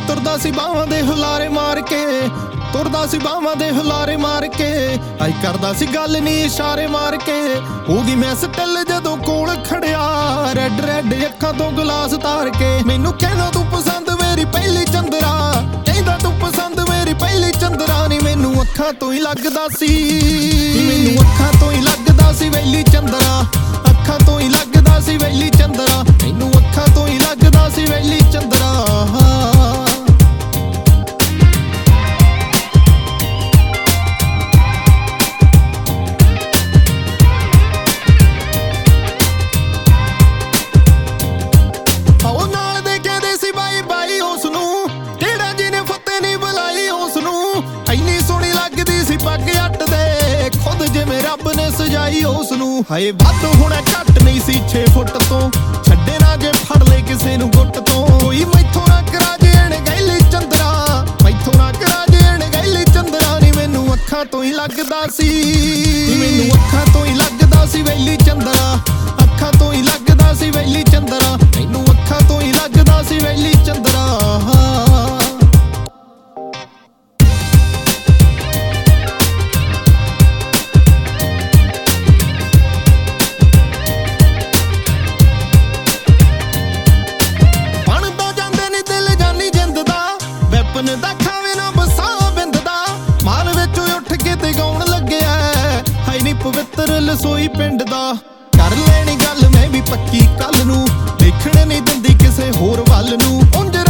ਤੁਰਦਾ ਸੀ ਬਾਹਾਂ ਦੇ ਹੁਲਾਰੇ ਮਾਰ ਕੇ, ਤੁਰਦਾ ਸੀ ਬਾਹਾਂ ਦੇ ਹੁਲਾਰੇ ਮਾਰ ਕੇ, ਆਈ ਕਰਦਾ ਸੀ ਗੱਲ ਨੀ ਇਸ਼ਾਰੇ ਮਾਰ ਕੇ। ਹੋ ਗਈ ਮੈਂ ਸਟਿਲ ਜਦੋਂ ਕੋਲ ਖੜਿਆ, ਰੈਡ ਰੈਡ ਅੱਖਾਂ ਤੋਂ ਗਲਾਸ ਤਾਰ ਕੇ। ਮੈਨੂੰ ਕਹਿੰਦਾ ਤੂੰ ਪਸੰਦ ਮੇਰੀ ਪਹਿਲੀ ਚੰਦਰਾ, ਕਹਿੰਦਾ ਤੂੰ ਪਸੰਦ ਮੇਰੀ ਪਹਿਲੀ ਚੰਦਰਾ। ਨੀ ਮੈਨੂੰ ਅੱਖਾਂ ਤੋਂ ਹੀ ਲੱਗਦਾ ਸੀ, ਮੈਨੂੰ ਅੱਖਾਂ ਤੋਂ ਹੀ ਲੱਗਦਾ ਸੀ ਵੈਲੀ ਚੰਦਰਾ, ਅੱਖਾਂ ਤੋਂ ਹੀ ਲੱਗਦਾ ਸੀ ਵੈਲੀ ਚੰਦਰਾ, ਮੈਨੂੰ ਅੱਖਾਂ ਤੋਂ ਹੀ ਲੱਗਦਾ ਸੀ ਵੈਲੀ ਚੰਦਰਾ। ਰੱਬ ਨੇ ਸਜਾਈ ਉਸ ਨੂੰ, ਹਾਏ ਵੱਧ ਹੋਣਾ ਘੱਟ ਨਹੀਂ ਸੀ 6 ਫੁੱਟ ਤੋਂ, ਛੱਡੇ ਨਾ ਜੇ ਫੜ ਲੈ ਕਿਸੇ ਨੂੰ ਗੁੱਟ ਤੋਂ। ਕੋਈ ਮੈਥੋਂ ਨਾ ਕਰਾ ਜੇ ਅਣਗਹਿਲੀ ਚੰਦਰਾ, ਮੈਥੋਂ ਨਾ ਕਰਾ ਜੇ ਅਣਗਹਿਲੀ ਚੰਦਰਾ। ਨੀ ਮੈਨੂੰ ਅੱਖਾਂ ਤੋਂ ਹੀ ਲੱਗਦਾ ਸੀ, ਮੈਨੂੰ ਅੱਖਾਂ ਤੋਂ ਹੀ ਲੱਗਦਾ ਸੀ ਵੈਲੀ ਚੰਦਰਾ, ਅੱਖਾਂ ਤੋਂ ਹੀ ਲੱਗਦਾ ਸੀ ਵੈਲੀ ਚੰਦਰਾ, ਮੈਨੂੰ ਅੱਖਾਂ ਤੋਂ ਹੀ ਲੱਗਦਾ ਸੀ ਵੈਲੀ ਚੰਦਰਾ। ਦਾ ਖਾਵੇ ਨਾ ਬਸਾ ਬਿੰਦ ਦਾ, ਮਾਲ ਵਿੱਚ ਉੱਠ ਕੇ ਤੇ ਗਾਉਣ ਲੱਗਿਆ, ਹਾਈ ਨੀ ਪਵਿੱਤਰ ਲਸੋਈ ਪਿੰਡ ਦਾ। ਕਰ ਲੈਣੀ ਗੱਲ ਮੈਂ ਵੀ ਪੱਕੀ ਕੱਲ ਨੂੰ, ਦੇਖਣ ਨਹੀਂ ਦਿੰਦੀ ਕਿਸੇ ਹੋਰ ਵੱਲ ਨੂੰ। ਉਂਝ